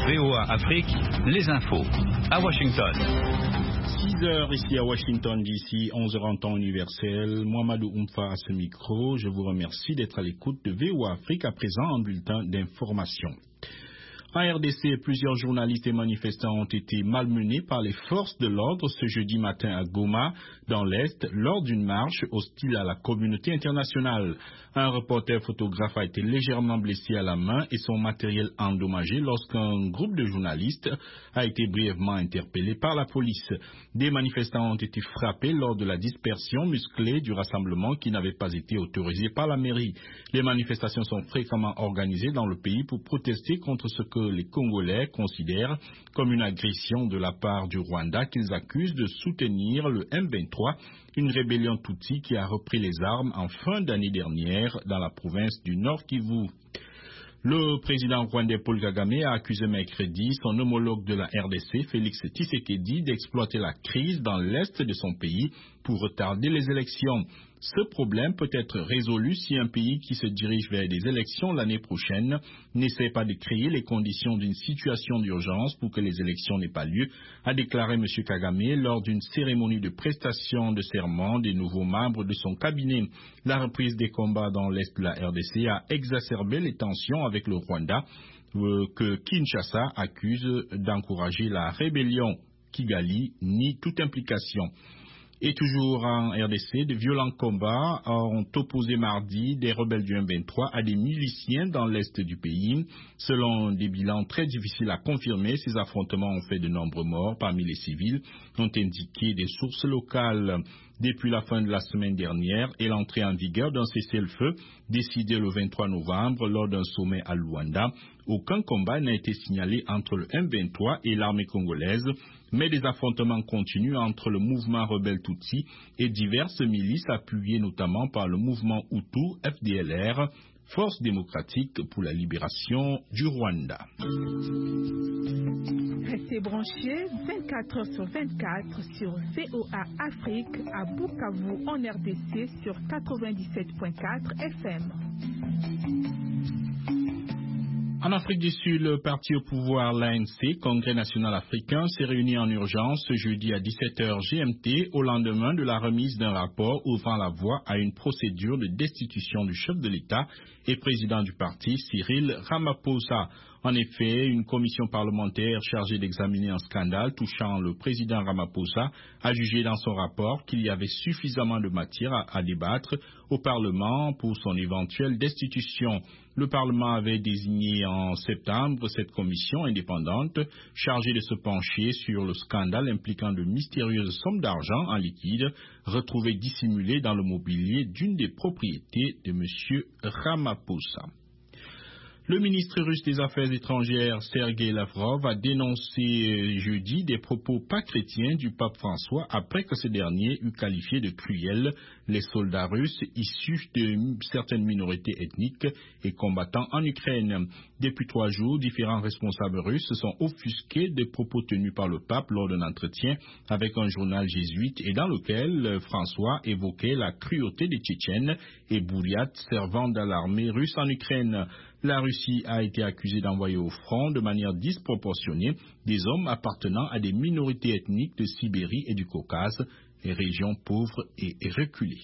VOA Afrique, les infos. À Washington. 6 heures ici à Washington DC, 11 heures en temps universel. Mohamedou Oumfa à ce micro. Je vous remercie d'être à l'écoute de VOA Afrique, à présent en bulletin d'information. En RDC, plusieurs journalistes et manifestants ont été malmenés par les forces de l'ordre ce jeudi matin à Goma, dans l'Est, lors d'une marche hostile à la communauté internationale. Un reporter photographe a été légèrement blessé à la main et son matériel endommagé lorsqu'un groupe de journalistes a été brièvement interpellé par la police. Des manifestants ont été frappés lors de la dispersion musclée du rassemblement qui n'avait pas été autorisé par la mairie. Les manifestations sont fréquemment organisées dans le pays pour protester contre ce que les Congolais considèrent comme une agression de la part du Rwanda qu'ils accusent de soutenir le M23, une rébellion Tutsi qui a repris les armes en fin d'année dernière dans la province du Nord Kivu. Le président rwandais Paul Kagame a accusé mercredi son homologue de la RDC, Félix Tshisekedi, d'exploiter la crise dans l'est de son pays pour retarder les élections. Ce problème peut être résolu si un pays qui se dirige vers des élections l'année prochaine n'essaie pas de créer les conditions d'une situation d'urgence pour que les élections n'aient pas lieu, a déclaré M. Kagame lors d'une cérémonie de prestation de serment des nouveaux membres de son cabinet. La reprise des combats dans l'est de la RDC a exacerbé les tensions avec le Rwanda, que Kinshasa accuse d'encourager la rébellion. Kigali nie toute implication. Et toujours en RDC, de violents combats ont opposé mardi des rebelles du M23 à des miliciens dans l'est du pays. Selon des bilans très difficiles à confirmer, ces affrontements ont fait de nombreux morts parmi les civils, ont indiqué des sources locales. Depuis la fin de la semaine dernière et l'entrée en vigueur d'un cessez-le-feu décidé le 23 novembre lors d'un sommet à Luanda, aucun combat n'a été signalé entre le M23 et l'armée congolaise, mais des affrontements continuent entre le mouvement rebelle Tutsi et diverses milices appuyées notamment par le mouvement Hutu FDLR, Force démocratique pour la libération du Rwanda. Restez branchés 24 heures sur 24 sur VOA Afrique à Bukavu en RDC sur 97.4 FM. En Afrique du Sud, le parti au pouvoir, l'ANC, Congrès national africain, s'est réuni en urgence ce jeudi à 17h GMT au lendemain de la remise d'un rapport ouvrant la voie à une procédure de destitution du chef de l'État et président du parti, Cyril Ramaphosa. En effet, une commission parlementaire chargée d'examiner un scandale touchant le président Ramaphosa a jugé dans son rapport qu'il y avait suffisamment de matière à débattre au Parlement pour son éventuelle destitution. Le Parlement avait désigné en septembre cette commission indépendante chargée de se pencher sur le scandale impliquant de mystérieuses sommes d'argent en liquide retrouvées dissimulées dans le mobilier d'une des propriétés de M. Ramaphosa. Le ministre russe des Affaires étrangères, Sergei Lavrov, a dénoncé jeudi des propos pas chrétiens du pape François après que ce dernier eut qualifié de cruels les soldats russes issus de certaines minorités ethniques et combattant en Ukraine. Depuis 3 jours, différents responsables russes se sont offusqués des propos tenus par le pape lors d'un entretien avec un journal jésuite et dans lequel François évoquait la cruauté des Tchétchènes et Bouriates servant dans l'armée russe en Ukraine. La Russie a été accusée d'envoyer au front de manière disproportionnée des hommes appartenant à des minorités ethniques de Sibérie et du Caucase, les régions pauvres et reculées.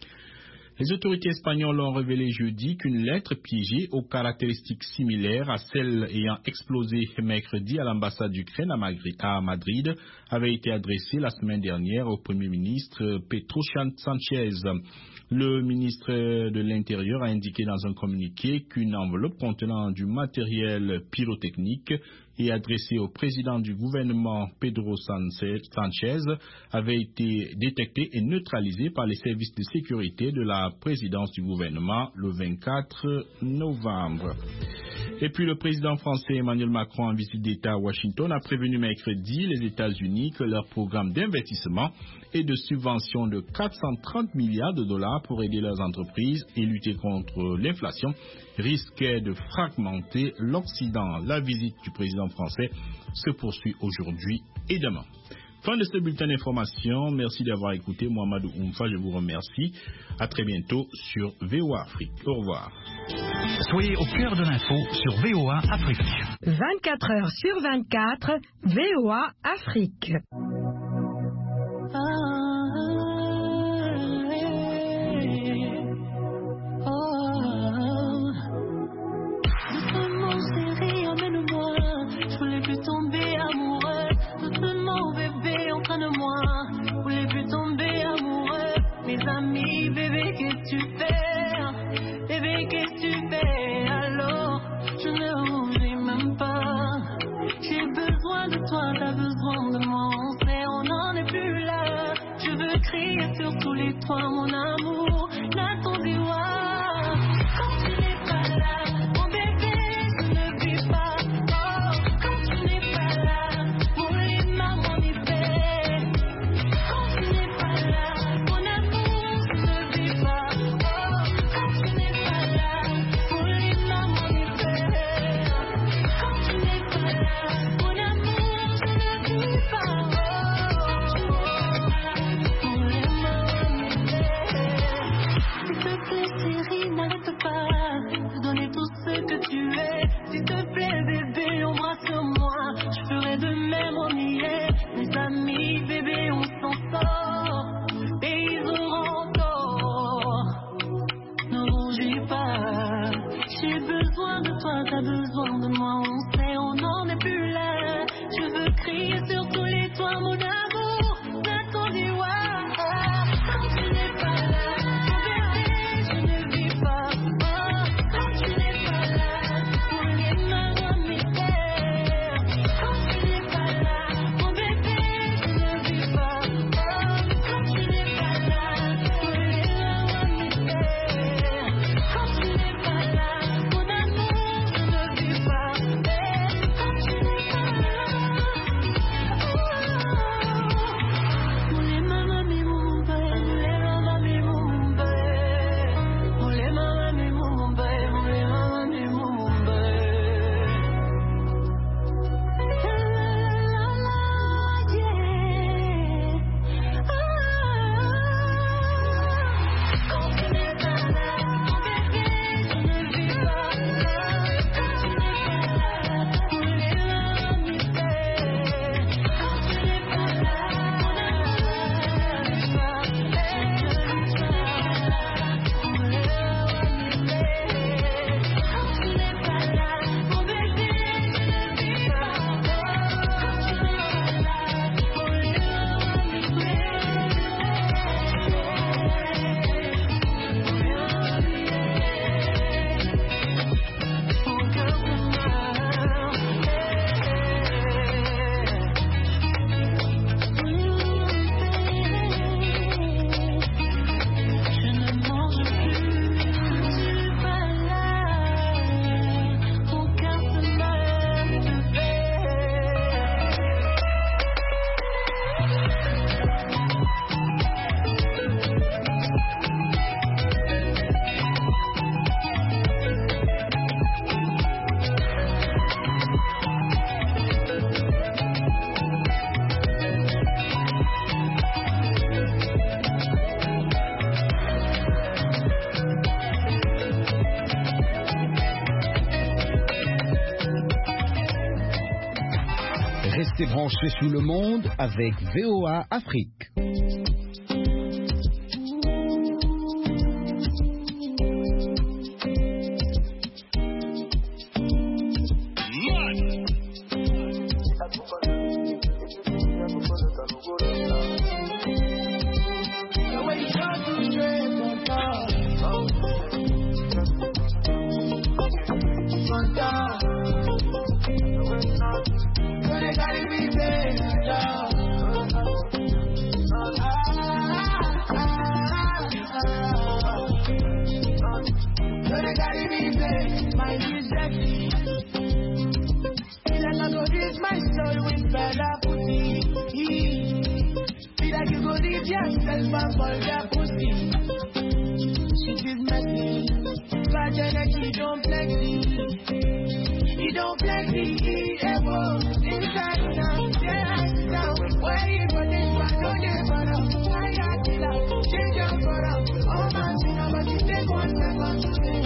Les autorités espagnoles ont révélé jeudi qu'une lettre piégée aux caractéristiques similaires à celles ayant explosé mercredi à l'ambassade d'Ukraine à Madrid avait été adressée la semaine dernière au Premier ministre Pedro Sánchez. Le ministre de l'Intérieur a indiqué dans un communiqué qu'une enveloppe contenant du matériel pyrotechnique et adressée au président du gouvernement Pedro Sánchez avait été détectée et neutralisée par les services de sécurité de la présidence du gouvernement le 24 novembre. Et puis le président français Emmanuel Macron en visite d'État à Washington a prévenu mercredi les États-Unis que leur programme d'investissement et de subvention de 430 milliards de dollars pour aider leurs entreprises et lutter contre l'inflation risquait de fragmenter l'Occident. La visite du président français se poursuit aujourd'hui et demain. Fin de ce bulletin d'information. Merci d'avoir écouté. Mohamedou Oumfa, je vous remercie. À très bientôt sur VOA Afrique. Au revoir. Soyez au cœur de l'info sur VOA Afrique. 24 heures sur 24, VOA Afrique. Doucement chérie, emmène-moi. Je voulais plus tomber amoureux. Doucement bébé, entraîne-moi. Je voulais plus tomber amoureux. Mes amis, bébé, qu'est-ce que tu fais? Bébé, qu'est-ce que tu fais? Alors, je ne rougis même pas. J'ai besoin de toi, t'as besoin de moi. On sait, on n'en est plus là. Je veux crier sur tous les toits, mon amour. N'attendez voir. Quand tu n'es pas là, mon bébé, je ne vis pas. Oh, quand tu n'es pas là, mon lit, maman, m'y fait. Quand tu n'es pas là, mon amour, je ne vis pas. Oh, quand tu n'es pas là, mon lit, maman, m'y fait. Quand tu n'es pas là, mon amour, je ne vis pas. Mon lit, maman, m'y fait. S'il te plaît, chérie, n'arrête pas de donner tout ce que tu es. S'il te plaît, bébé, embrasse-moi. Je ferai de même, on y est. Mes amis, bébé, on s'en sort. Et ils auront tort. Ne rougis pas. J'ai besoin de toi, t'as besoin de moi. On sait, on n'en est plus là. Je veux crier sur tous les toits, mon amour. N'attendez voir. Quand tu n'es pas là, mon bébé, je ne vis pas. Oh, quand tu n'es pas là, mon lit, maman, m'y fait. Quand tu n'es pas là, mon bébé, je ne vis pas. Oh, quand tu n'es pas là, mon lit, maman, m'y fait. Quand tu n'es pas là, mon amour, je ne vis pas. Quand tu n'es pas là, mon lit, maman, m'y fait. Mon lit, maman, m'y fait. Mon lit, maman, m'y fait. Mon lit, maman, m'y Quand tu n'es pas là, mon bébé, je ne vis pas. Quand tu n'es pas là, mon lit, maman, m'y fait. Quand tu n'es pas là, mon amour, je ne vis pas. Je ne vis pas. Mon lit, maman, m'y fait. Quand tu n'es pas là, mon bébé, je ne vis pas. Quand tu n'es pas là, mon lit, maman, m'y Mon cœur je ne mange plus, je suis pas là. Mon cœur se meurt de paix. Restez branchés sur le monde avec VOA Afrique. She is messy, bad energy, don't